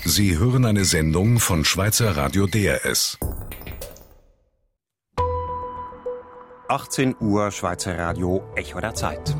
Sie hören eine Sendung von Schweizer Radio DRS. 18 Uhr, Schweizer Radio, Echo der Zeit.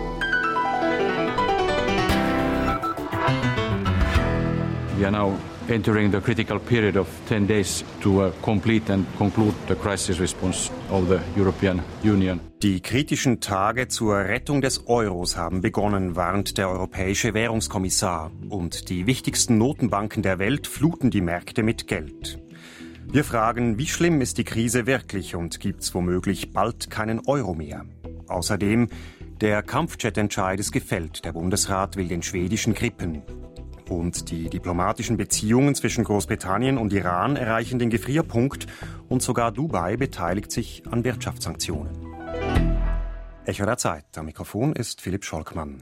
We are now entering the critical period of 10 days to complete and conclude the crisis response of the European Union. Die kritischen Tage zur Rettung des Euros haben begonnen, warnt der europäische Währungskommissar. Und die wichtigsten Notenbanken der Welt fluten die Märkte mit Geld. Wir fragen, wie schlimm ist die Krise wirklich und gibt's womöglich bald keinen Euro mehr? Außerdem, der Kampfjet-Entscheid ist gefällt. Der Bundesrat will den schwedischen Gripen. Und die diplomatischen Beziehungen zwischen Großbritannien und Iran erreichen den Gefrierpunkt und sogar Dubai beteiligt sich an Wirtschaftssanktionen. Echo der Zeit. Am Mikrofon ist Philipp Scholkmann.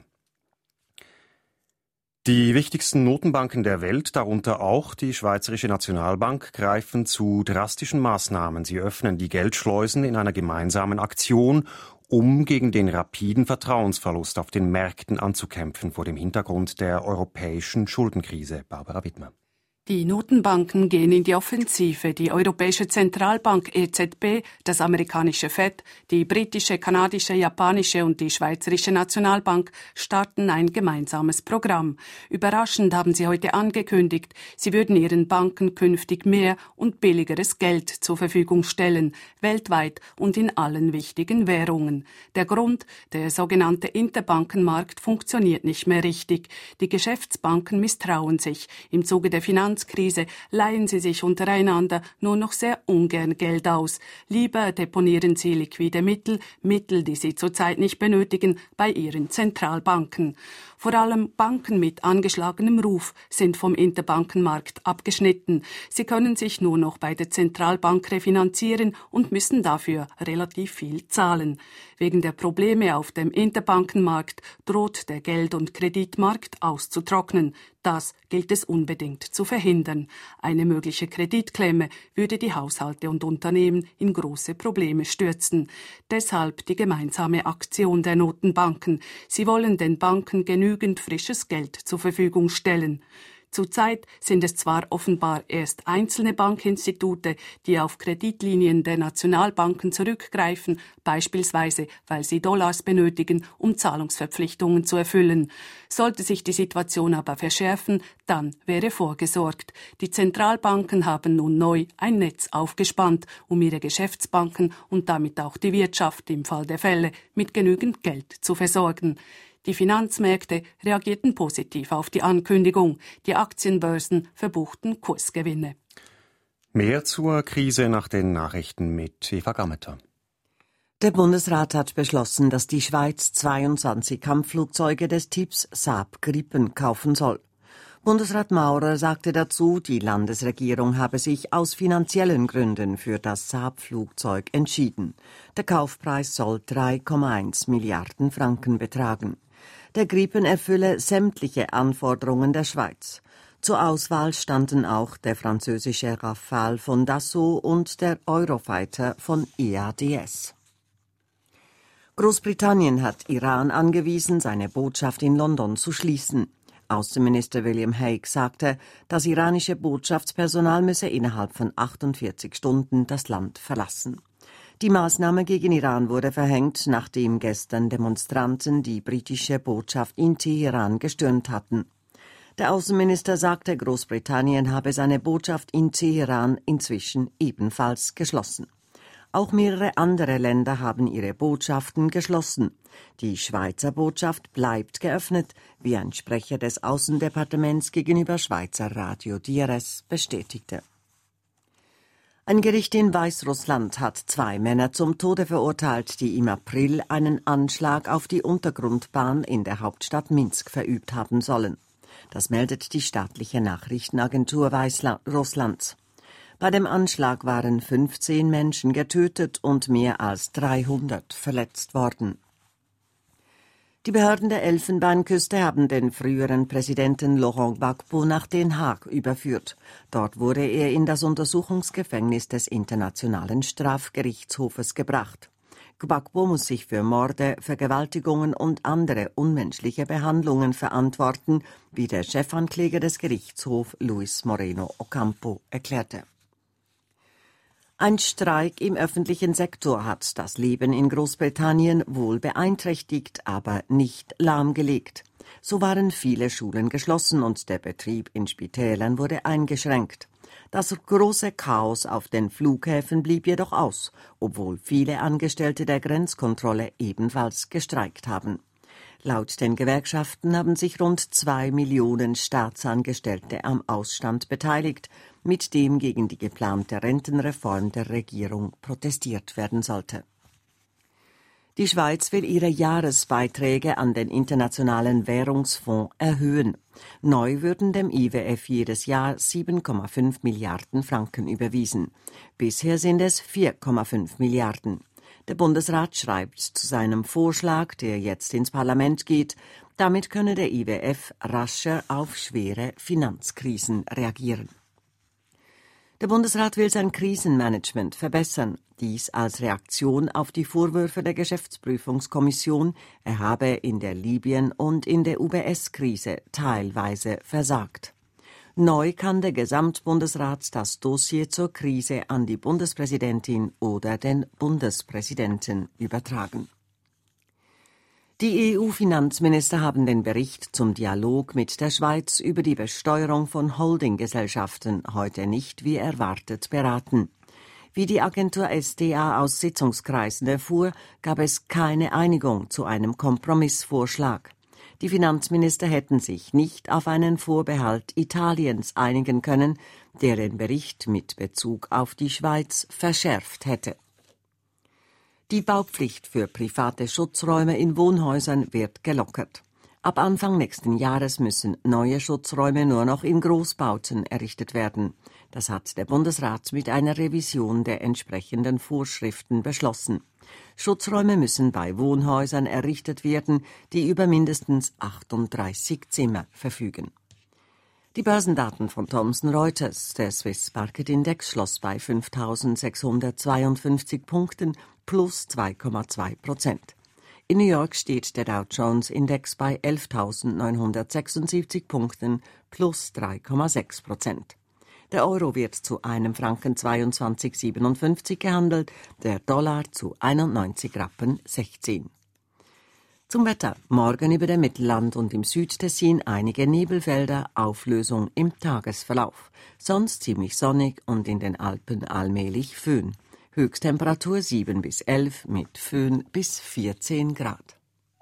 Die wichtigsten Notenbanken der Welt, darunter auch die Schweizerische Nationalbank, greifen zu drastischen Maßnahmen. Sie öffnen die Geldschleusen in einer gemeinsamen Aktion, um gegen den rapiden Vertrauensverlust auf den Märkten anzukämpfen vor dem Hintergrund der europäischen Schuldenkrise. Barbara Wittmer. Die Notenbanken gehen in die Offensive. Die Europäische Zentralbank EZB, das amerikanische FED, die britische, kanadische, japanische und die Schweizerische Nationalbank starten ein gemeinsames Programm. Überraschend haben sie heute angekündigt, sie würden ihren Banken künftig mehr und billigeres Geld zur Verfügung stellen, weltweit und in allen wichtigen Währungen. Der Grund, der sogenannte Interbankenmarkt funktioniert nicht mehr richtig. Die Geschäftsbanken misstrauen sich. Im Zuge der Finanzkrise leihen sie sich untereinander nur noch sehr ungern Geld aus. Lieber deponieren sie liquide Mittel, die sie zurzeit nicht benötigen, bei ihren Zentralbanken. Vor allem Banken mit angeschlagenem Ruf sind vom Interbankenmarkt abgeschnitten. Sie können sich nur noch bei der Zentralbank refinanzieren und müssen dafür relativ viel zahlen. Wegen der Probleme auf dem Interbankenmarkt droht der Geld- und Kreditmarkt auszutrocknen. Das gilt es unbedingt zu verhindern. Eine mögliche Kreditklemme würde die Haushalte und Unternehmen in große Probleme stürzen. Deshalb die gemeinsame Aktion der Notenbanken. Sie wollen den Banken genügend frisches Geld zur Verfügung stellen. Zurzeit sind es zwar offenbar erst einzelne Bankinstitute, die auf Kreditlinien der Nationalbanken zurückgreifen, beispielsweise weil sie Dollars benötigen, um Zahlungsverpflichtungen zu erfüllen. Sollte sich die Situation aber verschärfen, dann wäre vorgesorgt. Die Zentralbanken haben nun neu ein Netz aufgespannt, um ihre Geschäftsbanken und damit auch die Wirtschaft im Fall der Fälle mit genügend Geld zu versorgen. Die Finanzmärkte reagierten positiv auf die Ankündigung. Die Aktienbörsen verbuchten Kursgewinne. Mehr zur Krise nach den Nachrichten mit Eva Gammeter. Der Bundesrat hat beschlossen, dass die Schweiz 22 Kampfflugzeuge des Typs Saab Gripen kaufen soll. Bundesrat Maurer sagte dazu, die Landesregierung habe sich aus finanziellen Gründen für das Saab-Flugzeug entschieden. Der Kaufpreis soll 3,1 Milliarden Franken betragen. Der Gripen erfülle sämtliche Anforderungen der Schweiz. Zur Auswahl standen auch der französische Rafale von Dassault und der Eurofighter von EADS. Großbritannien hat Iran angewiesen, seine Botschaft in London zu schließen. Außenminister William Hague sagte, das iranische Botschaftspersonal müsse innerhalb von 48 Stunden das Land verlassen. Die Maßnahme gegen Iran wurde verhängt, nachdem gestern Demonstranten die britische Botschaft in Teheran gestürmt hatten. Der Außenminister sagte, Großbritannien habe seine Botschaft in Teheran inzwischen ebenfalls geschlossen. Auch mehrere andere Länder haben ihre Botschaften geschlossen. Die Schweizer Botschaft bleibt geöffnet, wie ein Sprecher des Außendepartements gegenüber Schweizer Radio DRS bestätigte. Ein Gericht in Weißrussland hat 2 Männer zum Tode verurteilt, die im April einen Anschlag auf die Untergrundbahn in der Hauptstadt Minsk verübt haben sollen. Das meldet die staatliche Nachrichtenagentur Weißrusslands. Bei dem Anschlag waren 15 Menschen getötet und mehr als 300 verletzt worden. Die Behörden der Elfenbeinküste haben den früheren Präsidenten Laurent Gbagbo nach Den Haag überführt. Dort wurde er in das Untersuchungsgefängnis des Internationalen Strafgerichtshofes gebracht. Gbagbo muss sich für Morde, Vergewaltigungen und andere unmenschliche Behandlungen verantworten, wie der Chefankläger des Gerichtshofs Luis Moreno Ocampo erklärte. Ein Streik im öffentlichen Sektor hat das Leben in Großbritannien wohl beeinträchtigt, aber nicht lahmgelegt. So waren viele Schulen geschlossen und der Betrieb in Spitälern wurde eingeschränkt. Das große Chaos auf den Flughäfen blieb jedoch aus, obwohl viele Angestellte der Grenzkontrolle ebenfalls gestreikt haben. Laut den Gewerkschaften haben sich rund 2 Millionen Staatsangestellte am Ausstand beteiligt, mit dem gegen die geplante Rentenreform der Regierung protestiert werden sollte. Die Schweiz will ihre Jahresbeiträge an den Internationalen Währungsfonds erhöhen. Neu würden dem IWF jedes Jahr 7,5 Milliarden Franken überwiesen. Bisher sind es 4,5 Milliarden. Der Bundesrat schreibt zu seinem Vorschlag, der jetzt ins Parlament geht, damit könne der IWF rascher auf schwere Finanzkrisen reagieren. Der Bundesrat will sein Krisenmanagement verbessern, dies als Reaktion auf die Vorwürfe der Geschäftsprüfungskommission, er habe in der Libyen- und in der UBS-Krise teilweise versagt. Neu kann der Gesamtbundesrat das Dossier zur Krise an die Bundespräsidentin oder den Bundespräsidenten übertragen. Die EU-Finanzminister haben den Bericht zum Dialog mit der Schweiz über die Besteuerung von Holdinggesellschaften heute nicht wie erwartet beraten. Wie die Agentur SDA aus Sitzungskreisen erfuhr, gab es keine Einigung zu einem Kompromissvorschlag. Die Finanzminister hätten sich nicht auf einen Vorbehalt Italiens einigen können, der den Bericht mit Bezug auf die Schweiz verschärft hätte. Die Baupflicht für private Schutzräume in Wohnhäusern wird gelockert. Ab Anfang nächsten Jahres müssen neue Schutzräume nur noch in Großbauten errichtet werden. Das hat der Bundesrat mit einer Revision der entsprechenden Vorschriften beschlossen. Schutzräume müssen bei Wohnhäusern errichtet werden, die über mindestens 38 Zimmer verfügen. Die Börsendaten von Thomson Reuters. Der Swiss Market Index schloss bei 5.652 Punkten plus 2,2%. In New York steht der Dow Jones Index bei 11.976 Punkten plus 3,6%. Der Euro wird zu einem Franken 22,57 gehandelt, der Dollar zu 91 Rappen 16. Zum Wetter. Morgen über dem Mittelland und im Südtessin einige Nebelfelder, Auflösung im Tagesverlauf. Sonst ziemlich sonnig und in den Alpen allmählich Föhn. Höchsttemperatur 7 bis 11, mit Föhn bis 14 Grad.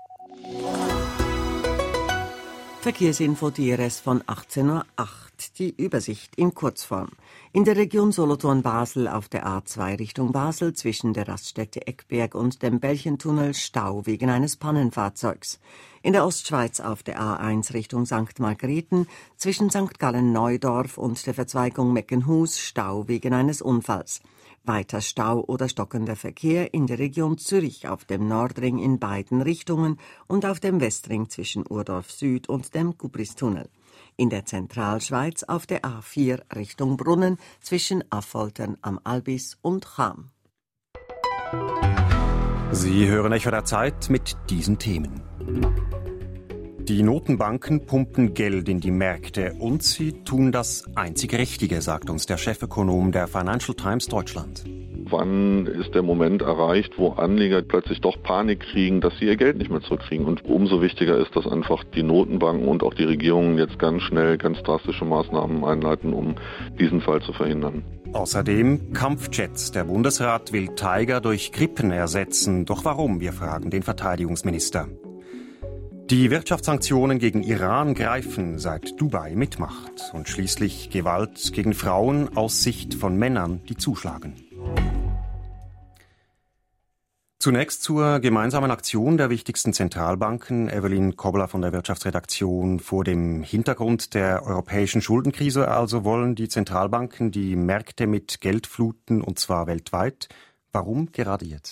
Verkehrsinfo DRS von 18.08 Uhr. Die Übersicht in Kurzform. In der Region Solothurn-Basel auf der A2 Richtung Basel zwischen der Raststätte Eckberg und dem Belchentunnel Stau wegen eines Pannenfahrzeugs. In der Ostschweiz auf der A1 Richtung St. Margrethen zwischen St. Gallen-Neudorf und der Verzweigung Meckenhus Stau wegen eines Unfalls. Weiter Stau oder stockender Verkehr in der Region Zürich auf dem Nordring in beiden Richtungen und auf dem Westring zwischen Urdorf Süd und dem Gubristunnel. In der Zentralschweiz auf der A4 Richtung Brunnen zwischen Affoltern am Albis und Cham. Sie hören Echo der Zeit mit diesen Themen. Die Notenbanken pumpen Geld in die Märkte und sie tun das einzig Richtige, sagt uns der Chefökonom der Financial Times Deutschland. Wann ist der Moment erreicht, wo Anleger plötzlich doch Panik kriegen, dass sie ihr Geld nicht mehr zurückkriegen? Und umso wichtiger ist, dass einfach die Notenbanken und auch die Regierungen jetzt ganz schnell ganz drastische Maßnahmen einleiten, um diesen Fall zu verhindern. Außerdem Kampfjets. Der Bundesrat will Tiger durch Gripen ersetzen. Doch warum? Wir fragen den Verteidigungsminister. Die Wirtschaftssanktionen gegen Iran greifen, seit Dubai mitmacht. Und schließlich Gewalt gegen Frauen aus Sicht von Männern, die zuschlagen. Zunächst zur gemeinsamen Aktion der wichtigsten Zentralbanken. Evelyn Kobler von der Wirtschaftsredaktion. Vor dem Hintergrund der europäischen Schuldenkrise also wollen die Zentralbanken die Märkte mit Geld fluten, und zwar weltweit. Warum gerade jetzt?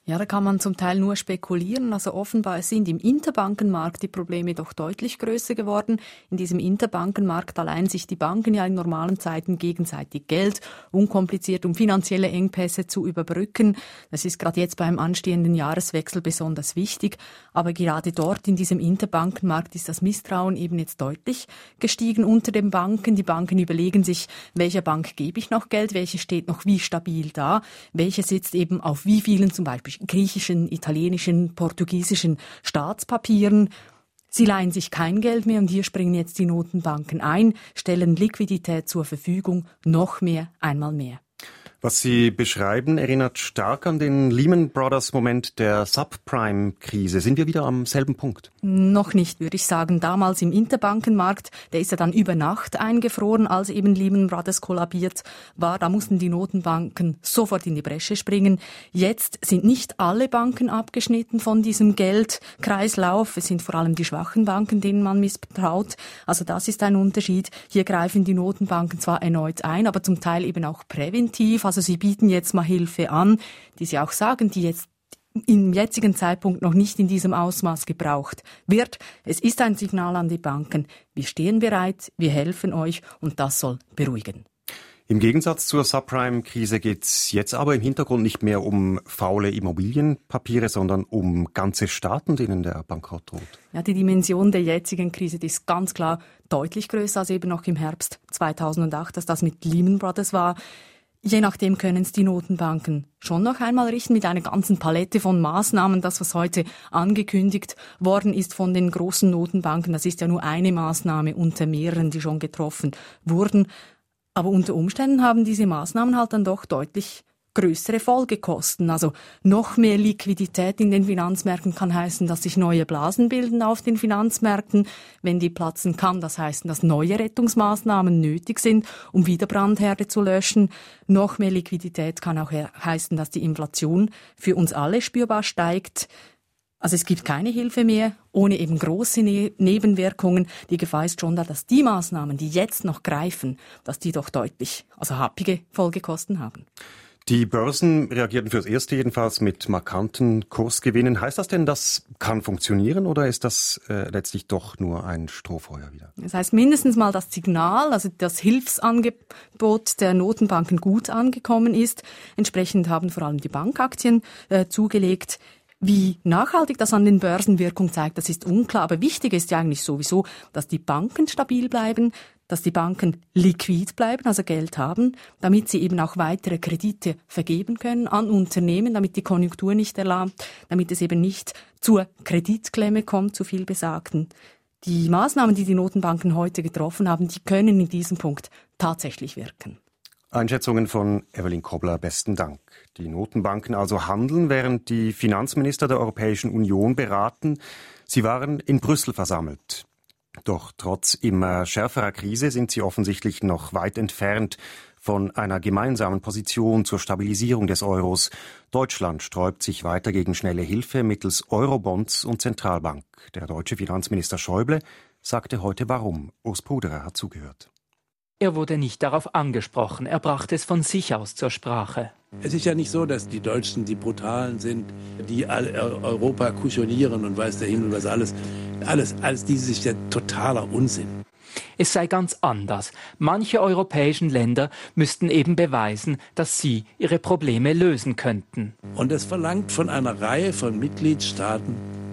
Ja, da kann man zum Teil nur spekulieren. Also offenbar sind im Interbankenmarkt die Probleme doch deutlich größer geworden. In diesem Interbankenmarkt allein sich die Banken ja in normalen Zeiten gegenseitig Geld, unkompliziert, um finanzielle Engpässe zu überbrücken. Das ist gerade jetzt beim anstehenden Jahreswechsel besonders wichtig. Aber gerade dort in diesem Interbankenmarkt ist das Misstrauen eben jetzt deutlich gestiegen unter den Banken. Die Banken überlegen sich, welcher Bank gebe ich noch Geld, welche steht noch wie stabil da, welche sitzt eben auf wie vielen zum Beispiel griechischen, italienischen, portugiesischen Staatspapieren. Sie leihen sich kein Geld mehr und hier springen jetzt die Notenbanken ein, stellen Liquidität zur Verfügung, noch mehr, einmal mehr. Was Sie beschreiben, erinnert stark an den Lehman Brothers-Moment der Subprime-Krise. Sind wir wieder am selben Punkt? Noch nicht, würde ich sagen. Damals im Interbankenmarkt, der ist ja dann über Nacht eingefroren, als eben Lehman Brothers kollabiert war. Da mussten die Notenbanken sofort in die Bresche springen. Jetzt sind nicht alle Banken abgeschnitten von diesem Geldkreislauf. Es sind vor allem die schwachen Banken, denen man misstraut. Also das ist ein Unterschied. Hier greifen die Notenbanken zwar erneut ein, aber zum Teil eben auch präventiv. Also sie bieten jetzt mal Hilfe an, die sie auch sagen, die jetzt im jetzigen Zeitpunkt noch nicht in diesem Ausmaß gebraucht wird. Es ist ein Signal an die Banken. Wir stehen bereit, wir helfen euch und das soll beruhigen. Im Gegensatz zur Subprime-Krise geht es jetzt aber im Hintergrund nicht mehr um faule Immobilienpapiere, sondern um ganze Staaten, denen der Bankrott droht. Ja, die Dimension der jetzigen Krise, die ist ganz klar deutlich größer als eben noch im Herbst 2008, dass das mit Lehman Brothers war. Je nachdem können es die Notenbanken schon noch einmal richten mit einer ganzen Palette von Maßnahmen. Das, was heute angekündigt worden ist von den großen Notenbanken, das ist ja nur eine Maßnahme unter mehreren, die schon getroffen wurden. Aber unter Umständen haben diese Maßnahmen halt dann doch deutlich größere Folgekosten. Also noch mehr Liquidität in den Finanzmärkten kann heißen, dass sich neue Blasen bilden auf den Finanzmärkten. Wenn die platzen, kann das heißen, dass neue Rettungsmaßnahmen nötig sind, um wieder Brandherde zu löschen. Noch mehr Liquidität kann auch heißen, dass die Inflation für uns alle spürbar steigt. Also es gibt keine Hilfe mehr, ohne eben große Nebenwirkungen. Die Gefahr ist schon da, dass die Maßnahmen, die jetzt noch greifen, dass die doch deutlich, also happige Folgekosten haben. Die Börsen reagierten fürs Erste jedenfalls mit markanten Kursgewinnen. Heißt das denn, das kann funktionieren oder ist das letztlich doch nur ein Strohfeuer wieder? Das heißt mindestens mal das Signal, also das Hilfsangebot der Notenbanken gut angekommen ist. Entsprechend haben vor allem die Bankaktien zugelegt. Wie nachhaltig das an den Börsenwirkungen zeigt, das ist unklar. Aber wichtig ist ja eigentlich sowieso, dass die Banken stabil bleiben, dass die Banken liquid bleiben, also Geld haben, damit sie eben auch weitere Kredite vergeben können an Unternehmen, damit die Konjunktur nicht erlahmt, damit es eben nicht zur Kreditklemme kommt, zu viel Besagten. Die Maßnahmen, die die Notenbanken heute getroffen haben, die können in diesem Punkt tatsächlich wirken. Einschätzungen von Evelyn Kobler, besten Dank. Die Notenbanken also handeln, während die Finanzminister der Europäischen Union beraten. Sie waren in Brüssel versammelt. Doch trotz immer schärferer Krise sind sie offensichtlich noch weit entfernt von einer gemeinsamen Position zur Stabilisierung des Euros. Deutschland sträubt sich weiter gegen schnelle Hilfe mittels Eurobonds und Zentralbank. Der deutsche Finanzminister Schäuble sagte heute warum. Urs Bruderer hat zugehört. Er wurde nicht darauf angesprochen, er brachte es von sich aus zur Sprache. Es ist ja nicht so, dass die Deutschen die Brutalen sind, die Europa kuschonieren und weiß der Himmel was alles. Alles dieses ist ja totaler Unsinn. Es sei ganz anders. Manche europäischen Länder müssten eben beweisen, dass sie ihre Probleme lösen könnten. Und es verlangt von einer Reihe von Mitgliedstaaten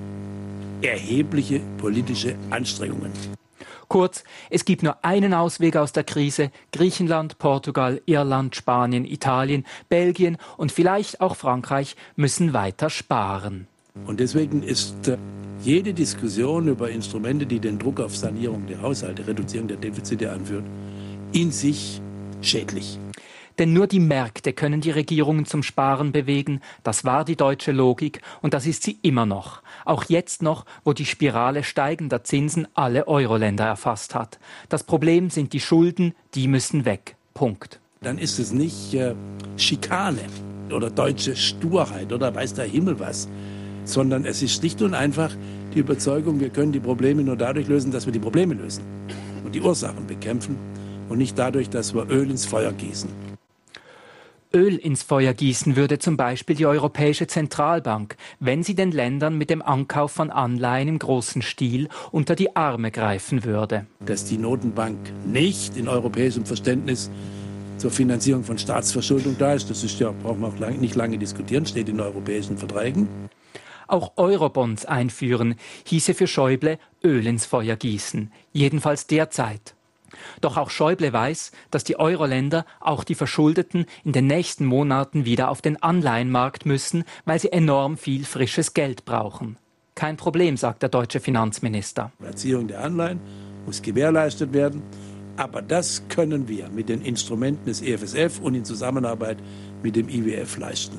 erhebliche politische Anstrengungen. Kurz, es gibt nur einen Ausweg aus der Krise. Griechenland, Portugal, Irland, Spanien, Italien, Belgien und vielleicht auch Frankreich müssen weiter sparen. Und deswegen ist jede Diskussion über Instrumente, die den Druck auf Sanierung der Haushalte, Reduzierung der Defizite anführt, in sich schädlich. Denn nur die Märkte können die Regierungen zum Sparen bewegen. Das war die deutsche Logik und das ist sie immer noch. Auch jetzt noch, wo die Spirale steigender Zinsen alle Euro-Länder erfasst hat. Das Problem sind die Schulden, die müssen weg. Punkt. Dann ist es nicht Schikane oder deutsche Sturheit oder weiß der Himmel was, sondern es ist schlicht und einfach die Überzeugung, wir können die Probleme nur dadurch lösen, dass wir die Probleme lösen und die Ursachen bekämpfen und nicht dadurch, dass wir Öl ins Feuer gießen. Öl ins Feuer gießen würde zum Beispiel die Europäische Zentralbank, wenn sie den Ländern mit dem Ankauf von Anleihen im großen Stil unter die Arme greifen würde. Dass die Notenbank nicht in europäischem Verständnis zur Finanzierung von Staatsverschuldung da ist, das ist ja, brauchen wir auch nicht lange diskutieren, steht in den europäischen Verträgen. Auch Eurobonds einführen hieße für Schäuble Öl ins Feuer gießen, jedenfalls derzeit. Doch auch Schäuble weiß, dass die Euro-Länder, auch die Verschuldeten, in den nächsten Monaten wieder auf den Anleihenmarkt müssen, weil sie enorm viel frisches Geld brauchen. Kein Problem, sagt der deutsche Finanzminister. Die Platzierung der Anleihen muss gewährleistet werden. Aber das können wir mit den Instrumenten des EFSF und in Zusammenarbeit mit dem IWF leisten.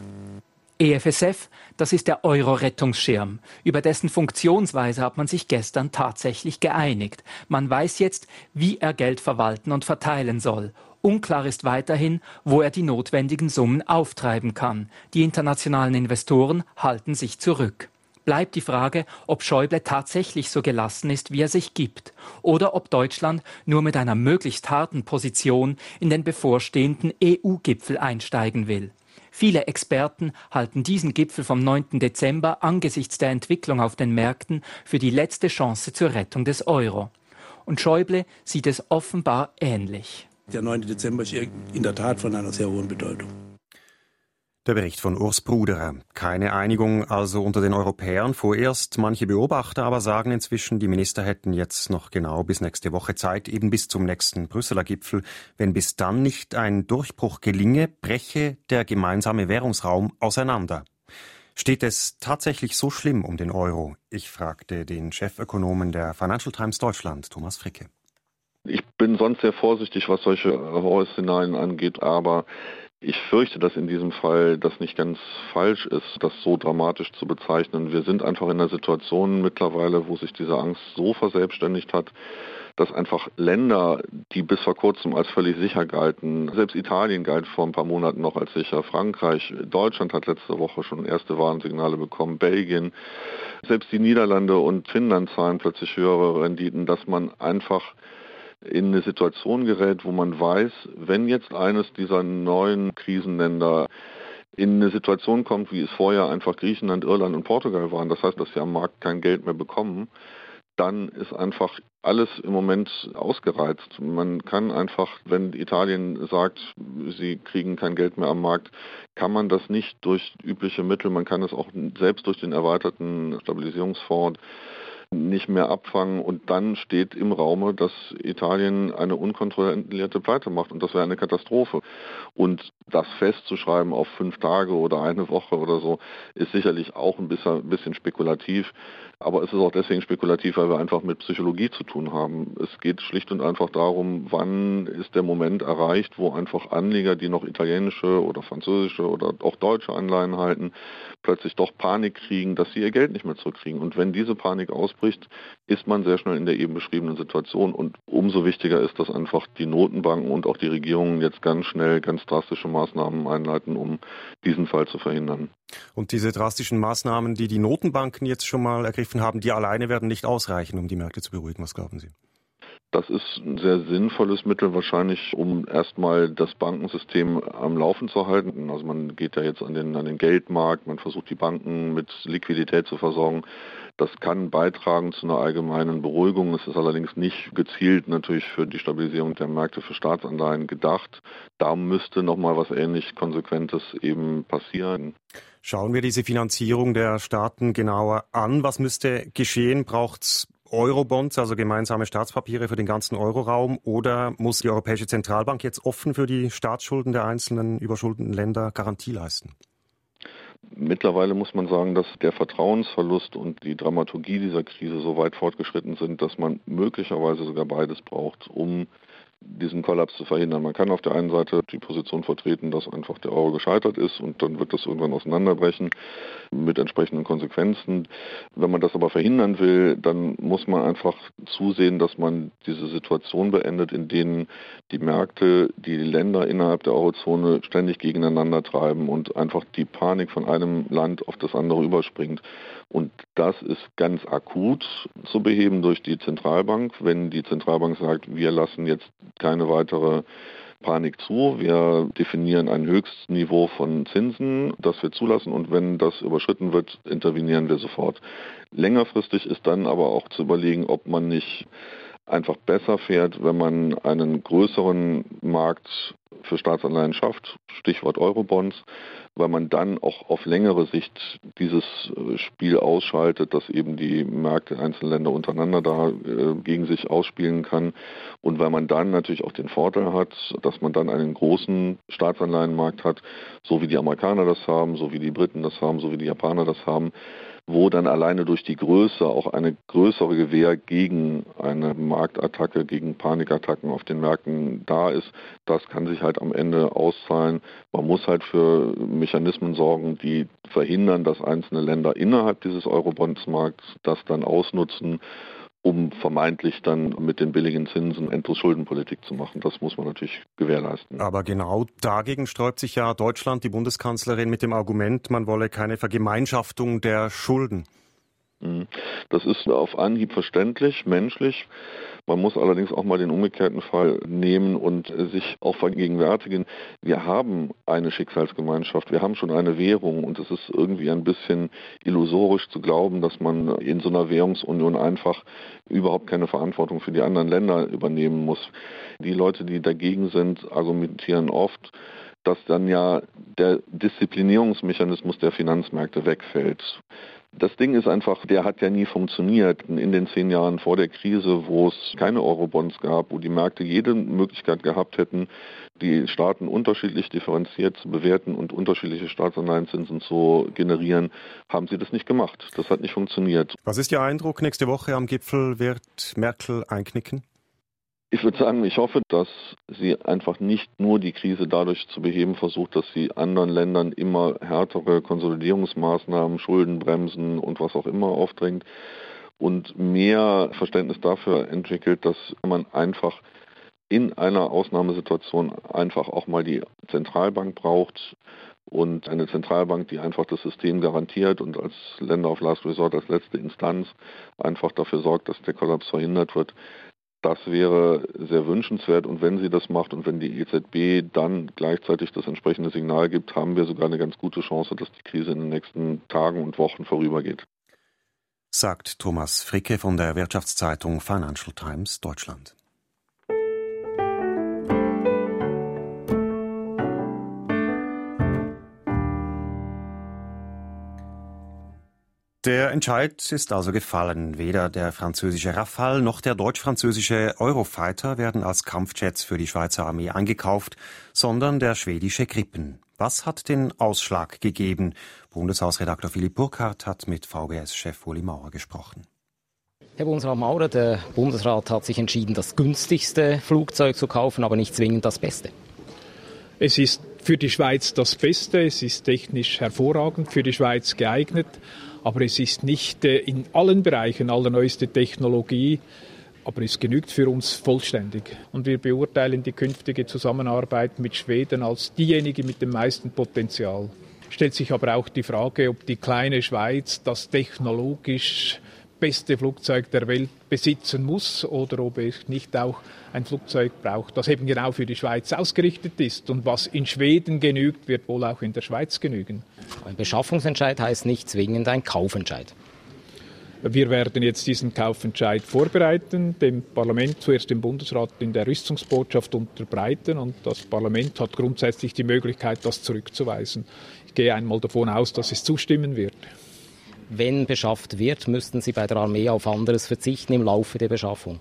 EFSF, das ist der Euro-Rettungsschirm. Über dessen Funktionsweise hat man sich gestern tatsächlich geeinigt. Man weiß jetzt, wie er Geld verwalten und verteilen soll. Unklar ist weiterhin, wo er die notwendigen Summen auftreiben kann. Die internationalen Investoren halten sich zurück. Bleibt die Frage, ob Schäuble tatsächlich so gelassen ist, wie er sich gibt, oder ob Deutschland nur mit einer möglichst harten Position in den bevorstehenden EU-Gipfel einsteigen will. Viele Experten halten diesen Gipfel vom 9. Dezember angesichts der Entwicklung auf den Märkten für die letzte Chance zur Rettung des Euro. Und Schäuble sieht es offenbar ähnlich. Der 9. Dezember ist in der Tat von einer sehr hohen Bedeutung. Der Bericht von Urs Bruderer. Keine Einigung also unter den Europäern vorerst. Manche Beobachter aber sagen inzwischen, die Minister hätten jetzt noch genau bis nächste Woche Zeit, eben bis zum nächsten Brüsseler Gipfel. Wenn bis dann nicht ein Durchbruch gelinge, breche der gemeinsame Währungsraum auseinander. Steht es tatsächlich so schlimm um den Euro? Ich fragte den Chefökonomen der Financial Times Deutschland, Thomas Fricke. Ich bin sonst sehr vorsichtig, was solche Horrorszenarien angeht, aber ich fürchte, dass in diesem Fall das nicht ganz falsch ist, das so dramatisch zu bezeichnen. Wir sind einfach in einer Situation mittlerweile, wo sich diese Angst so verselbstständigt hat, dass einfach Länder, die bis vor kurzem als völlig sicher galten, selbst Italien galt vor ein paar Monaten noch als sicher, Frankreich, Deutschland hat letzte Woche schon erste Warnsignale bekommen, Belgien, selbst die Niederlande und Finnland zahlen plötzlich höhere Renditen, dass man einfach in eine Situation gerät, wo man weiß, wenn jetzt eines dieser neuen Krisenländer in eine Situation kommt, wie es vorher einfach Griechenland, Irland und Portugal waren, das heißt, dass sie am Markt kein Geld mehr bekommen, dann ist einfach alles im Moment ausgereizt. Man kann einfach, wenn Italien sagt, sie kriegen kein Geld mehr am Markt, kann man das nicht durch übliche Mittel, man kann es auch selbst durch den erweiterten Stabilisierungsfonds nicht mehr abfangen und dann steht im Raume, dass Italien eine unkontrollierte Pleite macht und das wäre eine Katastrophe. Und das festzuschreiben auf 5 Tage oder eine Woche oder so, ist sicherlich auch ein bisschen spekulativ. Aber es ist auch deswegen spekulativ, weil wir einfach mit Psychologie zu tun haben. Es geht schlicht und einfach darum, wann ist der Moment erreicht, wo einfach Anleger, die noch italienische oder französische oder auch deutsche Anleihen halten, plötzlich doch Panik kriegen, dass sie ihr Geld nicht mehr zurückkriegen. Und wenn diese Panik ausbricht, ist man sehr schnell in der eben beschriebenen Situation. Und umso wichtiger ist, dass einfach die Notenbanken und auch die Regierungen jetzt ganz schnell ganz drastische Maßnahmen einleiten, um diesen Fall zu verhindern. Und diese drastischen Maßnahmen, die die Notenbanken jetzt schon mal ergriffen haben, die alleine werden nicht ausreichen, um die Märkte zu beruhigen. Was glauben Sie? Das ist ein sehr sinnvolles Mittel wahrscheinlich, um erstmal das Bankensystem am Laufen zu halten. Also man geht ja jetzt an den Geldmarkt, man versucht die Banken mit Liquidität zu versorgen. Das kann beitragen zu einer allgemeinen Beruhigung. Es ist allerdings nicht gezielt natürlich für die Stabilisierung der Märkte für Staatsanleihen gedacht. Da müsste nochmal was ähnlich Konsequentes eben passieren. Schauen wir diese Finanzierung der Staaten genauer an. Was müsste geschehen? Braucht es Eurobonds, also gemeinsame Staatspapiere für den ganzen Euroraum, oder muss die Europäische Zentralbank jetzt offen für die Staatsschulden der einzelnen überschuldeten Länder Garantie leisten? Mittlerweile muss man sagen, dass der Vertrauensverlust und die Dramaturgie dieser Krise so weit fortgeschritten sind, dass man möglicherweise sogar beides braucht, um diesen Kollaps zu verhindern. Man kann auf der einen Seite die Position vertreten, dass einfach der Euro gescheitert ist und dann wird das irgendwann auseinanderbrechen mit entsprechenden Konsequenzen. Wenn man das aber verhindern will, dann muss man einfach zusehen, dass man diese Situation beendet, in denen die Märkte, die Länder innerhalb der Eurozone ständig gegeneinander treiben und einfach die Panik von einem Land auf das andere überspringt. Und das ist ganz akut zu beheben durch die Zentralbank. Wenn die Zentralbank sagt, wir lassen jetzt keine weitere Panik zu. Wir definieren ein Höchstniveau von Zinsen, das wir zulassen, und wenn das überschritten wird, intervenieren wir sofort. Längerfristig ist dann aber auch zu überlegen, ob man nicht einfach besser fährt, wenn man einen größeren Markt für Staatsanleihen schafft, Stichwort Eurobonds, weil man dann auch auf längere Sicht dieses Spiel ausschaltet, dass eben die Märkte einzelner Länder untereinander da gegen sich ausspielen kann, und weil man dann natürlich auch den Vorteil hat, dass man dann einen großen Staatsanleihenmarkt hat, so wie die Amerikaner das haben, so wie die Briten das haben, so wie die Japaner das haben, wo dann alleine durch die Größe auch eine größere Gewähr gegen eine Marktattacke, gegen Panikattacken auf den Märkten da ist. Das kann sich halt am Ende auszahlen. Man muss halt für Mechanismen sorgen, die verhindern, dass einzelne Länder innerhalb dieses Eurobondsmarkts das dann ausnutzen, um vermeintlich dann mit den billigen Zinsen endlos Schuldenpolitik zu machen. Das muss man natürlich gewährleisten. Aber genau dagegen sträubt sich ja Deutschland, die Bundeskanzlerin, mit dem Argument, man wolle keine Vergemeinschaftung der Schulden. Das ist auf Anhieb verständlich, menschlich. Man muss allerdings auch mal den umgekehrten Fall nehmen und sich auch vergegenwärtigen, wir haben eine Schicksalsgemeinschaft, wir haben schon eine Währung, und es ist irgendwie ein bisschen illusorisch zu glauben, dass man in so einer Währungsunion einfach überhaupt keine Verantwortung für die anderen Länder übernehmen muss. Die Leute, die dagegen sind, argumentieren oft, dass dann ja der Disziplinierungsmechanismus der Finanzmärkte wegfällt. Das Ding ist einfach, der hat ja nie funktioniert. In den 10 Jahren vor der Krise, wo es keine Eurobonds gab, wo die Märkte jede Möglichkeit gehabt hätten, die Staaten unterschiedlich differenziert zu bewerten und unterschiedliche Staatsanleihenzinsen zu generieren, haben sie das nicht gemacht. Das hat nicht funktioniert. Was ist Ihr Eindruck? Nächste Woche am Gipfel wird Merkel einknicken? Ich würde sagen, ich hoffe, dass sie einfach nicht nur die Krise dadurch zu beheben versucht, dass sie anderen Ländern immer härtere Konsolidierungsmaßnahmen, Schuldenbremsen und was auch immer aufdrängt, und mehr Verständnis dafür entwickelt, dass man einfach in einer Ausnahmesituation einfach auch mal die Zentralbank braucht, und eine Zentralbank, die einfach das System garantiert und als Lender of Last Resort, als letzte Instanz einfach dafür sorgt, dass der Kollaps verhindert wird. Das wäre sehr wünschenswert, und wenn sie das macht und wenn die EZB dann gleichzeitig das entsprechende Signal gibt, haben wir sogar eine ganz gute Chance, dass die Krise in den nächsten Tagen und Wochen vorübergeht. Sagt Thomas Fricke von der Wirtschaftszeitung Financial Times Deutschland. Der Entscheid ist also gefallen. Weder der französische Rafale noch der deutsch-französische Eurofighter werden als Kampfjets für die Schweizer Armee eingekauft, sondern der schwedische Gripen. Was hat den Ausschlag gegeben? Bundeshausredakteur Philipp Burkhardt hat mit VBS-Chef Uli Maurer gesprochen. Herr Bundesrat Maurer, der Bundesrat hat sich entschieden, das günstigste Flugzeug zu kaufen, aber nicht zwingend das Beste. Es ist für die Schweiz das Beste, es ist technisch hervorragend, für die Schweiz geeignet. Aber es ist nicht in allen Bereichen allerneueste Technologie, aber es genügt für uns vollständig. Und wir beurteilen die künftige Zusammenarbeit mit Schweden als diejenige mit dem meisten Potenzial. Stellt sich aber auch die Frage, ob die kleine Schweiz das technologisch beste Flugzeug der Welt besitzen muss oder ob es nicht auch ein Flugzeug braucht, das eben genau für die Schweiz ausgerichtet ist. Und was in Schweden genügt, wird wohl auch in der Schweiz genügen. Ein Beschaffungsentscheid heißt nicht zwingend ein Kaufentscheid. Wir werden jetzt diesen Kaufentscheid vorbereiten, dem Parlament, zuerst dem Bundesrat in der Rüstungsbotschaft unterbreiten, und das Parlament hat grundsätzlich die Möglichkeit, das zurückzuweisen. Ich gehe einmal davon aus, dass es zustimmen wird. Wenn beschafft wird, müssten Sie bei der Armee auf anderes verzichten im Laufe der Beschaffung?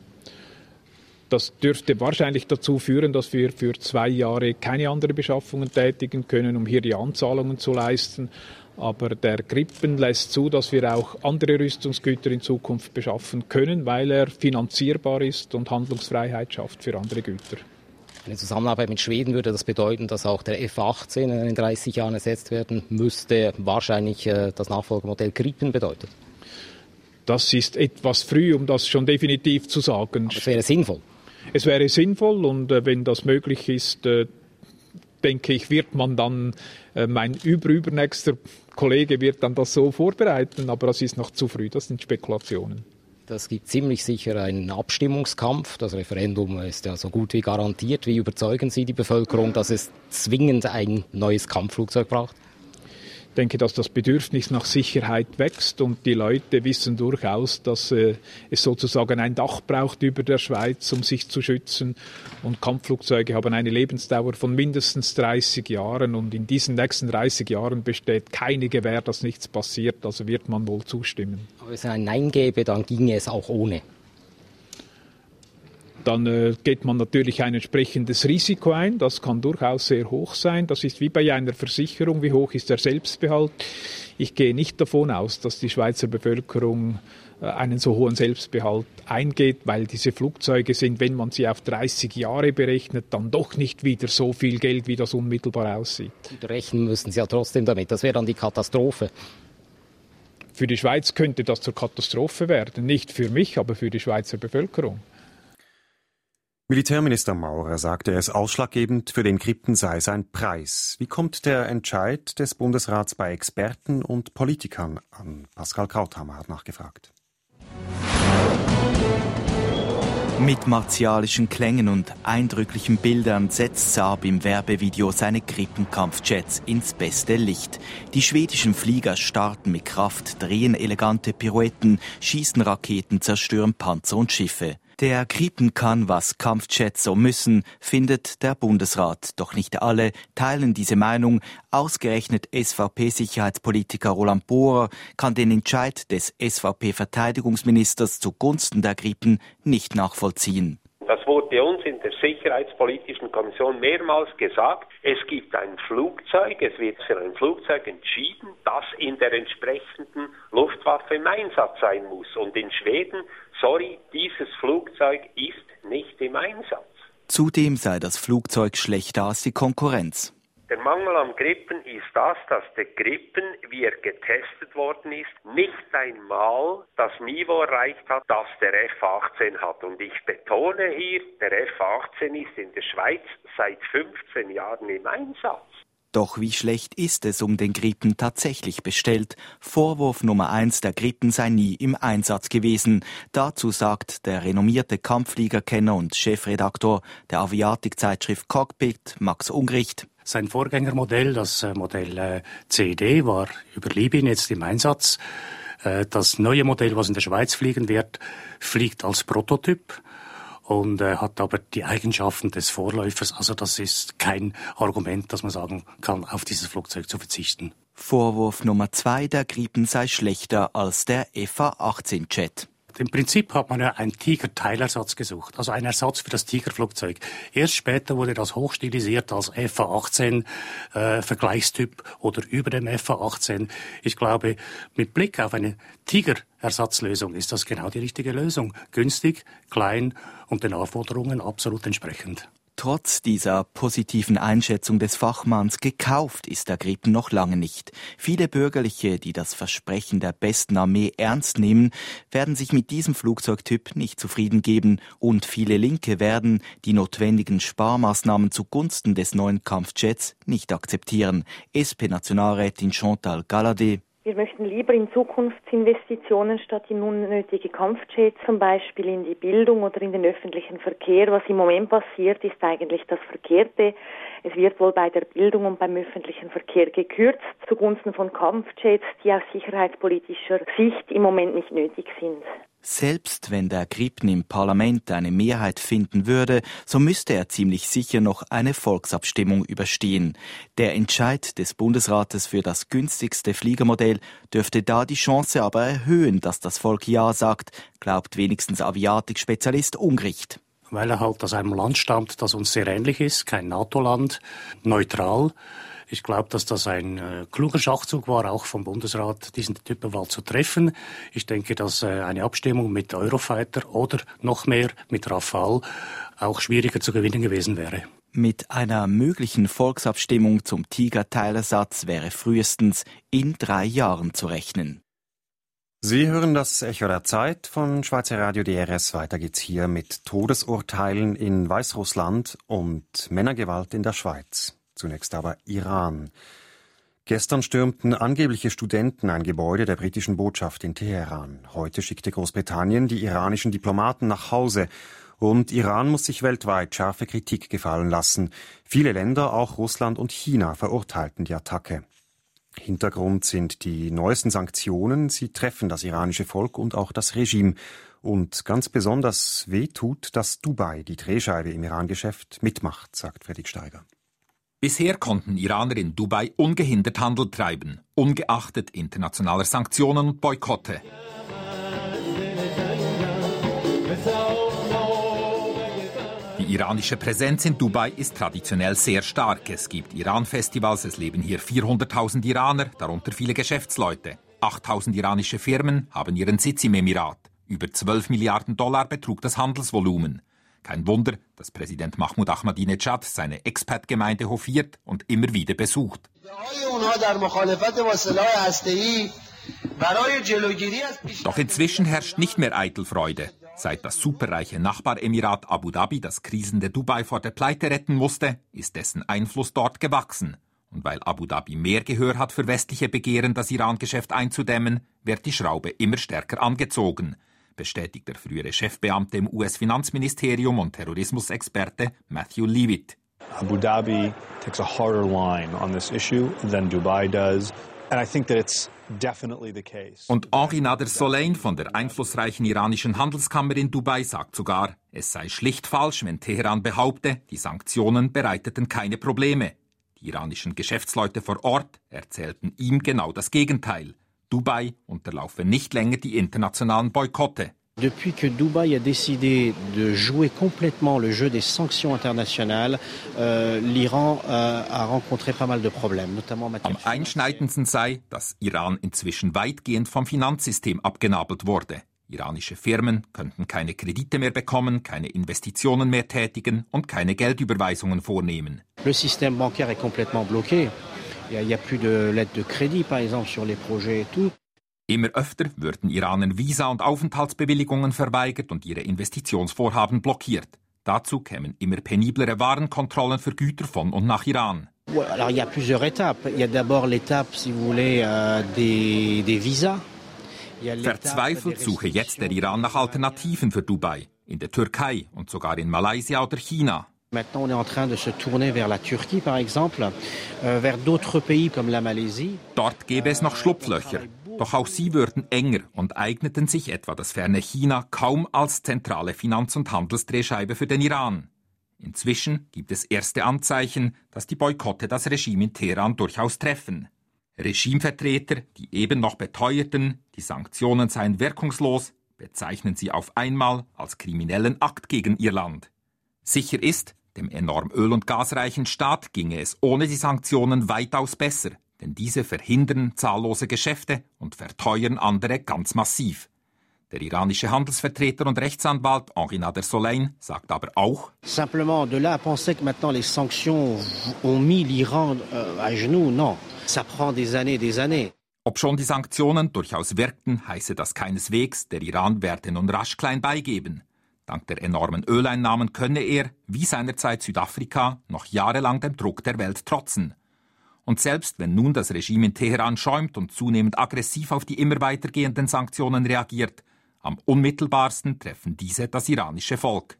Das dürfte wahrscheinlich dazu führen, dass wir für 2 Jahre keine anderen Beschaffungen tätigen können, um hier die Anzahlungen zu leisten. Aber der Gripen lässt zu, dass wir auch andere Rüstungsgüter in Zukunft beschaffen können, weil er finanzierbar ist und Handlungsfreiheit schafft für andere Güter. Eine Zusammenarbeit mit Schweden würde das bedeuten, dass auch der F-18 in 30 Jahren ersetzt werden müsste, wahrscheinlich das Nachfolgemodell Gripen bedeutet. Das ist etwas früh, um das schon definitiv zu sagen. Aber es wäre sinnvoll. Es wäre sinnvoll, und wenn das möglich ist, denke ich, wird man dann, mein übernächster Kollege wird dann das so vorbereiten, aber das ist noch zu früh, das sind Spekulationen. Das gibt ziemlich sicher einen Abstimmungskampf. Das Referendum ist ja so gut wie garantiert. Wie überzeugen Sie die Bevölkerung, dass es zwingend ein neues Kampfflugzeug braucht? Ich denke, dass das Bedürfnis nach Sicherheit wächst und die Leute wissen durchaus, dass es sozusagen ein Dach braucht über der Schweiz, um sich zu schützen. Und Kampfflugzeuge haben eine Lebensdauer von mindestens 30 Jahren und in diesen nächsten 30 Jahren besteht keine Gewähr, dass nichts passiert. Also wird man wohl zustimmen. Aber wenn es ein Nein gäbe, dann ginge es auch ohne. Dann geht man natürlich ein entsprechendes Risiko ein. Das kann durchaus sehr hoch sein. Das ist wie bei einer Versicherung. Wie hoch ist der Selbstbehalt? Ich gehe nicht davon aus, dass die Schweizer Bevölkerung einen so hohen Selbstbehalt eingeht, weil diese Flugzeuge sind, wenn man sie auf 30 Jahre berechnet, dann doch nicht wieder so viel Geld, wie das unmittelbar aussieht. Und rechnen müssen Sie ja trotzdem damit. Das wäre dann die Katastrophe. Für die Schweiz könnte das zur Katastrophe werden. Nicht für mich, aber für die Schweizer Bevölkerung. Militärminister Maurer sagte, es ausschlaggebend für den Gripen sei sein Preis. Wie kommt der Entscheid des Bundesrats bei Experten und Politikern an? Pascal Krauthammer hat nachgefragt. Mit martialischen Klängen und eindrücklichen Bildern setzt Saab im Werbevideo seine Grippenkampfjets ins beste Licht. Die schwedischen Flieger starten mit Kraft, drehen elegante Pirouetten, schießen Raketen, zerstören Panzer und Schiffe. Der Gripen kann, was Kampfjets so müssen, findet der Bundesrat. Doch nicht alle teilen diese Meinung. Ausgerechnet SVP-Sicherheitspolitiker Roland Bohrer kann den Entscheid des SVP-Verteidigungsministers zugunsten der Gripen nicht nachvollziehen. Das wurde uns in der Sicherheitspolitischen Kommission mehrmals gesagt. Es gibt ein Flugzeug, es wird für ein Flugzeug entschieden, das in der entsprechenden Luftwaffe im Einsatz sein muss. Und in Schweden, dieses Flugzeug ist nicht im Einsatz. Zudem sei das Flugzeug schlechter als die Konkurrenz. Der Mangel am Gripen ist das, dass der Gripen, wie er getestet worden ist, nicht einmal das Niveau erreicht hat, das der F-18 hat. Und ich betone hier, der F-18 ist in der Schweiz seit 15 Jahren im Einsatz. Doch wie schlecht ist es um den Gripen tatsächlich bestellt? Vorwurf Nummer 1, der Gripen sei nie im Einsatz gewesen. Dazu sagt der renommierte Kampffliegerkenner und Chefredaktor der Aviatikzeitschrift Cockpit, Max Ungricht. Sein Vorgängermodell, das Modell CD, war über Libyen jetzt im Einsatz. Das neue Modell, was in der Schweiz fliegen wird, fliegt als Prototyp und hat aber die Eigenschaften des Vorläufers. Also das ist kein Argument, dass man sagen kann, auf dieses Flugzeug zu verzichten. Vorwurf Nummer 2, der Gripen sei schlechter als der FA-18-Jet. Im Prinzip hat man ja einen Tiger-Teilersatz gesucht, also einen Ersatz für das Tiger-Flugzeug. Erst später wurde das hochstilisiert als FA-18 Vergleichstyp oder über dem FA-18. Ich glaube, mit Blick auf eine Tiger-Ersatzlösung ist das genau die richtige Lösung. Günstig, klein und den Anforderungen absolut entsprechend. Trotz dieser positiven Einschätzung des Fachmanns, gekauft ist der Gripen noch lange nicht. Viele Bürgerliche, die das Versprechen der besten Armee ernst nehmen, werden sich mit diesem Flugzeugtyp nicht zufrieden geben und viele Linke werden die notwendigen Sparmaßnahmen zugunsten des neuen Kampfjets nicht akzeptieren. SP-Nationalrätin Chantal Galladay. Wir möchten lieber in Zukunftsinvestitionen statt in unnötige Kampfjets, zum Beispiel in die Bildung oder in den öffentlichen Verkehr. Was im Moment passiert, ist eigentlich das Verkehrte. Es wird wohl bei der Bildung und beim öffentlichen Verkehr gekürzt, zugunsten von Kampfjets, die aus sicherheitspolitischer Sicht im Moment nicht nötig sind. Selbst wenn der Gripen im Parlament eine Mehrheit finden würde, so müsste er ziemlich sicher noch eine Volksabstimmung überstehen. Der Entscheid des Bundesrates für das günstigste Fliegermodell dürfte da die Chance aber erhöhen, dass das Volk Ja sagt, glaubt wenigstens Aviatik-Spezialist Ungricht. Weil er halt aus einem Land stammt, das uns sehr ähnlich ist, kein NATO-Land, neutral. Ich glaube, dass das ein kluger Schachzug war, auch vom Bundesrat, diesen Typenwahl zu treffen. Ich denke, dass eine Abstimmung mit Eurofighter oder noch mehr mit Rafale auch schwieriger zu gewinnen gewesen wäre. Mit einer möglichen Volksabstimmung zum Tiger-Teilersatz wäre frühestens in 3 Jahren zu rechnen. Sie hören das Echo der Zeit von Schweizer Radio DRS. Weiter geht's hier mit Todesurteilen in Weißrussland und Männergewalt in der Schweiz. Zunächst aber Iran. Gestern stürmten angebliche Studenten ein Gebäude der britischen Botschaft in Teheran. Heute schickte Großbritannien die iranischen Diplomaten nach Hause. Und Iran muss sich weltweit scharfe Kritik gefallen lassen. Viele Länder, auch Russland und China, verurteilten die Attacke. Hintergrund sind die neuesten Sanktionen. Sie treffen das iranische Volk und auch das Regime. Und ganz besonders weh tut, dass Dubai, die Drehscheibe im Iran-Geschäft, mitmacht, sagt Fredrik Steiger. Bisher konnten Iraner in Dubai ungehindert Handel treiben, ungeachtet internationaler Sanktionen und Boykotte. Die iranische Präsenz in Dubai ist traditionell sehr stark. Es gibt Iran-Festivals, es leben hier 400.000 Iraner, darunter viele Geschäftsleute. 8.000 iranische Firmen haben ihren Sitz im Emirat. Über 12 Milliarden Dollar betrug das Handelsvolumen. Kein Wunder, dass Präsident Mahmoud Ahmadinejad seine Expat-Gemeinde hofiert und immer wieder besucht. Doch inzwischen herrscht nicht mehr Eitelfreude. Seit das superreiche Nachbaremirat Abu Dhabi das krisende Dubai vor der Pleite retten musste, ist dessen Einfluss dort gewachsen. Und weil Abu Dhabi mehr Gehör hat für westliche Begehren, das Iran-Geschäft einzudämmen, wird die Schraube immer stärker angezogen, bestätigt der frühere Chefbeamte im US-Finanzministerium und Terrorismusexperte Matthew Leavitt. Abu Dhabi takes a harder line on this issue than Dubai does. And I think that it's definitely the case. Und Henri Nader Solein von der einflussreichen iranischen Handelskammer in Dubai sagt sogar, es sei schlicht falsch, wenn Teheran behaupte, die Sanktionen bereiteten keine Probleme. Die iranischen Geschäftsleute vor Ort erzählten ihm genau das Gegenteil. Dubai unterlaufe nicht länger die internationalen Boykotte. Depuis que Dubaï a décidé de jouer complètement le jeu des sanctions internationales, l'Iran a rencontré pas mal de problèmes, notamment en matière. Am einschneidendsten sei, dass Iran inzwischen weitgehend vom Finanzsystem abgenabelt wurde. Iranische Firmen könnten keine Kredite mehr bekommen, keine Investitionen mehr tätigen und keine Geldüberweisungen vornehmen. Le système bancaire est complètement bloqué. Il y a plus de lettres de crédit, par exemple, sur les projets et tout. Immer öfter würden Iranern Visa- und Aufenthaltsbewilligungen verweigert und ihre Investitionsvorhaben blockiert. Dazu kämen immer peniblere Warenkontrollen für Güter von und nach Iran. Alors, il y a plusieurs étapes. Il y a d'abord l'étape, si vous voulez, des visas. Verzweifelt suche jetzt der Iran nach Alternativen für Dubai, in der Türkei und sogar in Malaysia oder China. Maintenant, on est en train de se tourner vers la Turquie, par exemple, vers d'autres pays comme la Malaisie. Dort gäbe es noch Schlupflöcher. Doch auch sie würden enger und eigneten sich etwa das ferne China kaum als zentrale Finanz- und Handelsdrehscheibe für den Iran. Inzwischen gibt es erste Anzeichen, dass die Boykotte das Regime in Teheran durchaus treffen. Regimevertreter, die eben noch beteuerten, die Sanktionen seien wirkungslos, bezeichnen sie auf einmal als kriminellen Akt gegen ihr Land. Sicher ist, dem enorm öl- und gasreichen Staat ginge es ohne die Sanktionen weitaus besser. Denn diese verhindern zahllose Geschäfte und verteuern andere ganz massiv. Der iranische Handelsvertreter und Rechtsanwalt Henri Nader Solein sagt aber auch: Simplement de là à penser que maintenant les sanctions ont mis l'Iran à genoux, non. Ça prend des années. Obschon die Sanktionen durchaus wirkten, heiße das keineswegs, der Iran werde nun rasch klein beigeben. Dank der enormen Öleinnahmen könne er, wie seinerzeit Südafrika, noch jahrelang dem Druck der Welt trotzen. Und selbst wenn nun das Regime in Teheran schäumt und zunehmend aggressiv auf die immer weitergehenden Sanktionen reagiert, am unmittelbarsten treffen diese das iranische Volk.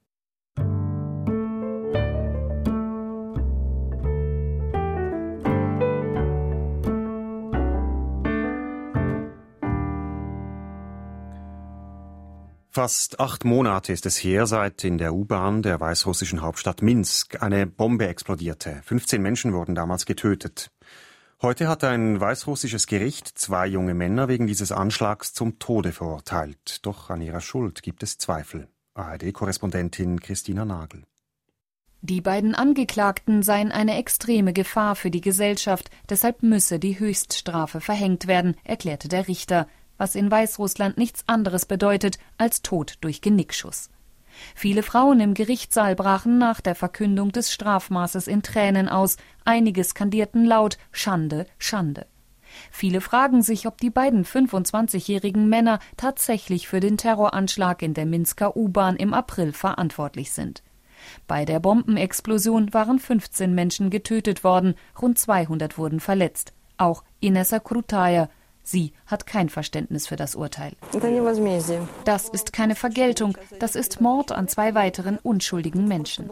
Fast 8 Monate ist es her, seit in der U-Bahn der weißrussischen Hauptstadt Minsk eine Bombe explodierte. 15 Menschen wurden damals getötet. Heute hat ein weißrussisches Gericht 2 junge Männer wegen dieses Anschlags zum Tode verurteilt. Doch an ihrer Schuld gibt es Zweifel. ARD-Korrespondentin Christina Nagel. Die beiden Angeklagten seien eine extreme Gefahr für die Gesellschaft, deshalb müsse die Höchststrafe verhängt werden, erklärte der Richter, was in Weißrussland nichts anderes bedeutet als Tod durch Genickschuss. Viele Frauen im Gerichtssaal brachen nach der Verkündung des Strafmaßes in Tränen aus, einige skandierten laut »Schande, Schande«. Viele fragen sich, ob die beiden 25-jährigen Männer tatsächlich für den Terroranschlag in der Minsker U-Bahn im April verantwortlich sind. Bei der Bombenexplosion waren 15 Menschen getötet worden, rund 200 wurden verletzt. Auch Inessa Krutaja. Sie hat kein Verständnis für das Urteil. Das ist keine Vergeltung, das ist Mord an 2 weiteren unschuldigen Menschen.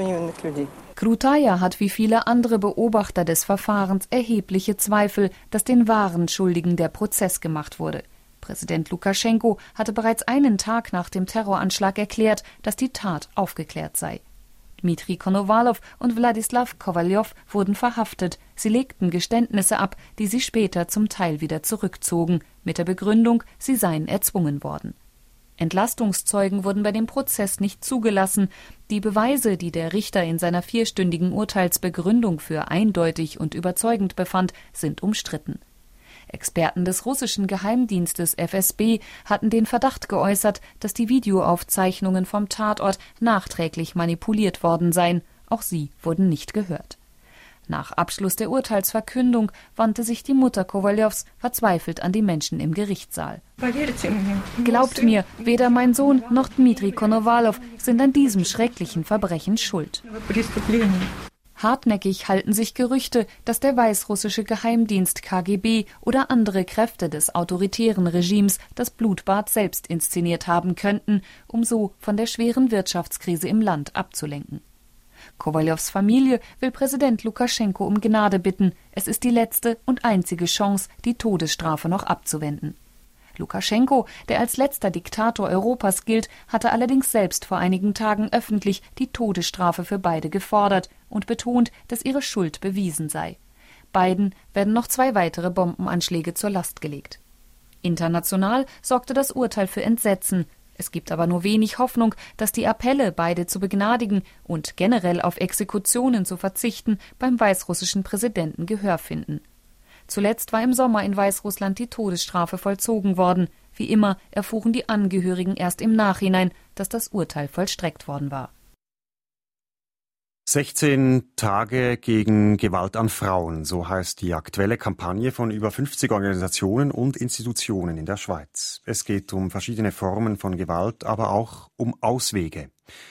Krutaja hat wie viele andere Beobachter des Verfahrens erhebliche Zweifel, dass den wahren Schuldigen der Prozess gemacht wurde. Präsident Lukaschenko hatte bereits einen Tag nach dem Terroranschlag erklärt, dass die Tat aufgeklärt sei. Dmitri Konovalov und Wladislaw Kowaljow wurden verhaftet. Sie legten Geständnisse ab, die sie später zum Teil wieder zurückzogen, mit der Begründung, sie seien erzwungen worden. Entlastungszeugen wurden bei dem Prozess nicht zugelassen. Die Beweise, die der Richter in seiner 4-stündigen Urteilsbegründung für eindeutig und überzeugend befand, sind umstritten. Experten des russischen Geheimdienstes FSB hatten den Verdacht geäußert, dass die Videoaufzeichnungen vom Tatort nachträglich manipuliert worden seien. Auch sie wurden nicht gehört. Nach Abschluss der Urteilsverkündung wandte sich die Mutter Kowaljows verzweifelt an die Menschen im Gerichtssaal. Glaubt mir, weder mein Sohn noch Dmitri Konovalov sind an diesem schrecklichen Verbrechen schuld. Hartnäckig halten sich Gerüchte, dass der weißrussische Geheimdienst KGB oder andere Kräfte des autoritären Regimes das Blutbad selbst inszeniert haben könnten, um so von der schweren Wirtschaftskrise im Land abzulenken. Kowaljows Familie will Präsident Lukaschenko um Gnade bitten. Es ist die letzte und einzige Chance, die Todesstrafe noch abzuwenden. Lukaschenko, der als letzter Diktator Europas gilt, hatte allerdings selbst vor einigen Tagen öffentlich die Todesstrafe für beide gefordert und betont, dass ihre Schuld bewiesen sei. Beiden werden noch 2 weitere Bombenanschläge zur Last gelegt. International sorgte das Urteil für Entsetzen. Es gibt aber nur wenig Hoffnung, dass die Appelle, beide zu begnadigen und generell auf Exekutionen zu verzichten, beim weißrussischen Präsidenten Gehör finden. Zuletzt war im Sommer in Weißrussland die Todesstrafe vollzogen worden. Wie immer erfuhren die Angehörigen erst im Nachhinein, dass das Urteil vollstreckt worden war. 16 Tage gegen Gewalt an Frauen, so heißt die aktuelle Kampagne von über 50 Organisationen und Institutionen in der Schweiz. Es geht um verschiedene Formen von Gewalt, aber auch um Auswege.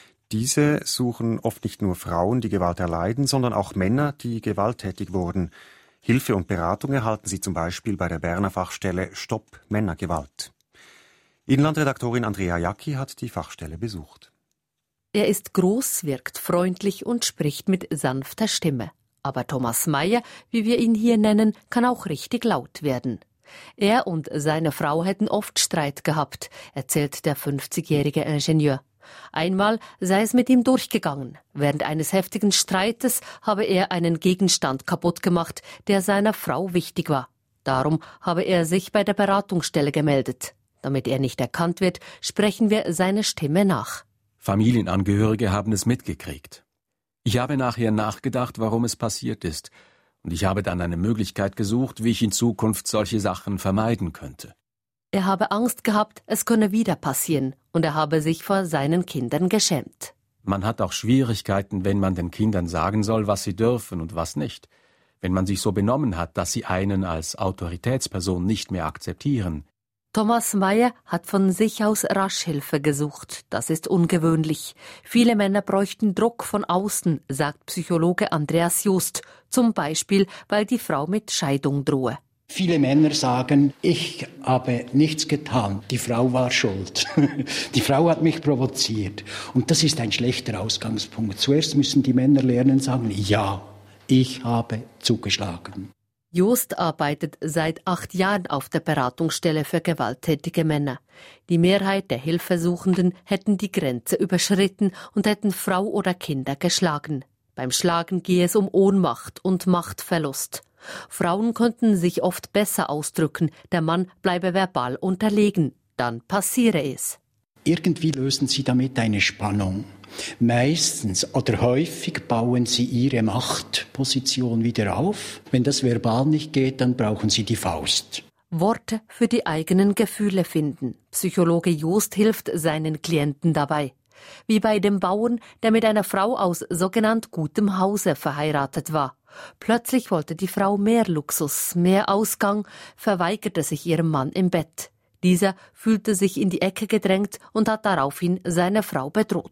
Diese suchen oft nicht nur Frauen, die Gewalt erleiden, sondern auch Männer, die gewalttätig wurden. Hilfe und Beratung erhalten sie zum Beispiel bei der Berner Fachstelle Stopp Männergewalt. Inlandredaktorin Andrea Jacki hat die Fachstelle besucht. Er ist groß, wirkt freundlich und spricht mit sanfter Stimme. Aber Thomas Meyer, wie wir ihn hier nennen, kann auch richtig laut werden. Er und seine Frau hätten oft Streit gehabt, erzählt der 50-jährige Ingenieur. Einmal sei es mit ihm durchgegangen. Während eines heftigen Streites habe er einen Gegenstand kaputt gemacht, der seiner Frau wichtig war. Darum habe er sich bei der Beratungsstelle gemeldet. Damit er nicht erkannt wird, sprechen wir seine Stimme nach. Familienangehörige haben es mitgekriegt. Ich habe nachher nachgedacht, warum es passiert ist. Und ich habe dann eine Möglichkeit gesucht, wie ich in Zukunft solche Sachen vermeiden könnte. Er habe Angst gehabt, es könne wieder passieren, und er habe sich vor seinen Kindern geschämt. Man hat auch Schwierigkeiten, wenn man den Kindern sagen soll, was sie dürfen und was nicht. Wenn man sich so benommen hat, dass sie einen als Autoritätsperson nicht mehr akzeptieren. Thomas Meyer hat von sich aus rasch Hilfe gesucht. Das ist ungewöhnlich. Viele Männer bräuchten Druck von außen, sagt Psychologe Andreas Just. Zum Beispiel, weil die Frau mit Scheidung drohe. Viele Männer sagen, ich habe nichts getan, die Frau war schuld. Die Frau hat mich provoziert. Und das ist ein schlechter Ausgangspunkt. Zuerst müssen die Männer lernen, sagen, ja, ich habe zugeschlagen. Just arbeitet seit 8 Jahren auf der Beratungsstelle für gewalttätige Männer. Die Mehrheit der Hilfesuchenden hätten die Grenze überschritten und hätten Frau oder Kinder geschlagen. Beim Schlagen gehe es um Ohnmacht und Machtverlust. Frauen könnten sich oft besser ausdrücken, der Mann bleibe verbal unterlegen. Dann passiere es. Irgendwie lösen sie damit eine Spannung. Meistens oder häufig bauen sie ihre Machtposition wieder auf. Wenn das verbal nicht geht, dann brauchen sie die Faust. Worte für die eigenen Gefühle finden. Psychologe Just hilft seinen Klienten dabei. Wie bei dem Bauern, der mit einer Frau aus sogenannt gutem Hause verheiratet war. Plötzlich wollte die Frau mehr Luxus, mehr Ausgang, verweigerte sich ihrem Mann im Bett. Dieser fühlte sich in die Ecke gedrängt und hat daraufhin seine Frau bedroht.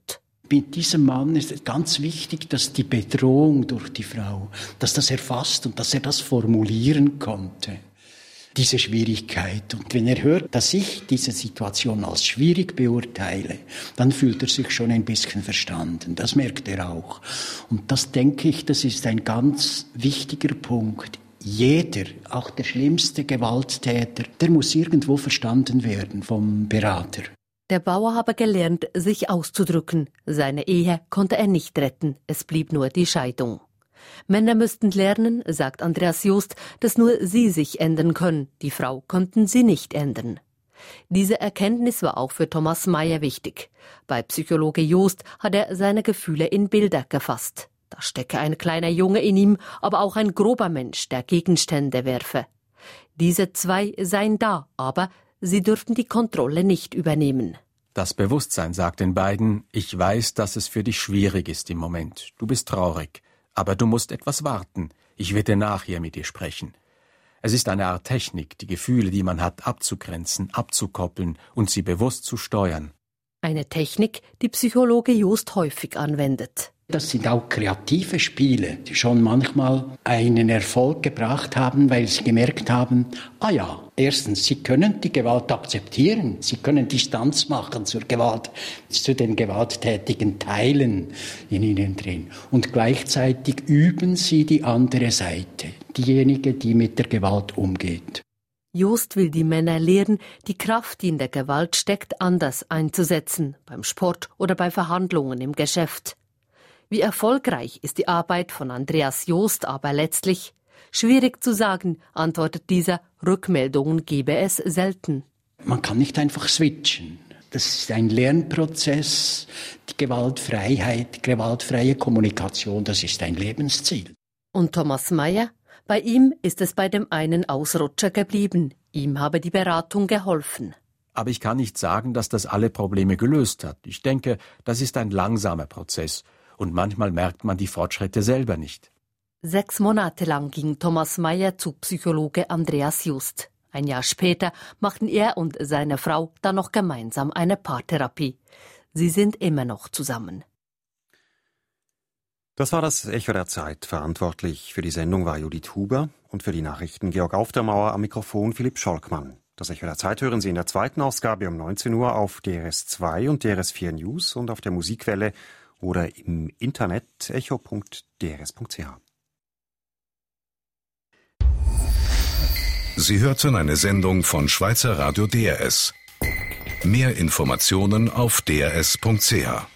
Mit diesem Mann ist es ganz wichtig, dass die Bedrohung durch die Frau, dass das erfasst und dass er das formulieren konnte. Diese Schwierigkeit. Und wenn er hört, dass ich diese Situation als schwierig beurteile, dann fühlt er sich schon ein bisschen verstanden. Das merkt er auch. Und das denke ich, das ist ein ganz wichtiger Punkt. Jeder, auch der schlimmste Gewalttäter, der muss irgendwo verstanden werden vom Berater. Der Bauer habe gelernt, sich auszudrücken. Seine Ehe konnte er nicht retten. Es blieb nur die Scheidung. Männer müssten lernen, sagt Andreas Joost, dass nur sie sich ändern können. Die Frau konnten sie nicht ändern. Diese Erkenntnis war auch für Thomas Mayer wichtig. Bei Psychologe Joost hat er seine Gefühle in Bilder gefasst. Da stecke ein kleiner Junge in ihm, aber auch ein grober Mensch, der Gegenstände werfe. Diese zwei seien da, aber sie dürften die Kontrolle nicht übernehmen. Das Bewusstsein sagt den beiden, ich weiß, dass es für dich schwierig ist im Moment. Du bist traurig. Aber du musst etwas warten. Ich werde nachher mit dir sprechen. Es ist eine Art Technik, die Gefühle, die man hat, abzugrenzen, abzukoppeln und sie bewusst zu steuern. Eine Technik, die Psychologe Joost häufig anwendet. Das sind auch kreative Spiele, die schon manchmal einen Erfolg gebracht haben, weil sie gemerkt haben, erstens, sie können die Gewalt akzeptieren, sie können Distanz machen zur Gewalt, zu den gewalttätigen Teilen in ihnen drin. Und gleichzeitig üben sie die andere Seite, diejenige, die mit der Gewalt umgeht. Joost will die Männer lehren, die Kraft, die in der Gewalt steckt, anders einzusetzen, beim Sport oder bei Verhandlungen im Geschäft. Wie erfolgreich ist die Arbeit von Andreas Joost aber letztlich? Schwierig zu sagen, antwortet dieser, Rückmeldungen gebe es selten. Man kann nicht einfach switchen. Das ist ein Lernprozess. Die Gewaltfreiheit, gewaltfreie Kommunikation, das ist ein Lebensziel. Und Thomas Mayer? Bei ihm ist es bei dem einen Ausrutscher geblieben. Ihm habe die Beratung geholfen. Aber ich kann nicht sagen, dass das alle Probleme gelöst hat. Ich denke, das ist ein langsamer Prozess. Und manchmal merkt man die Fortschritte selber nicht. 6 Monate lang ging Thomas Mayer zu Psychologe Andreas Joost. Ein Jahr später machten er und seine Frau dann noch gemeinsam eine Paartherapie. Sie sind immer noch zusammen. Das war das Echo der Zeit. Verantwortlich für die Sendung war Judith Huber und für die Nachrichten Georg Aufdermauer, am Mikrofon Philipp Scholkmann. Das Echo der Zeit hören Sie in der zweiten Ausgabe um 19 Uhr auf DRS2 und DRS4 News und auf der Musikwelle oder im Internet echo.drs.ch. Sie hörten eine Sendung von Schweizer Radio DRS. Mehr Informationen auf drs.ch.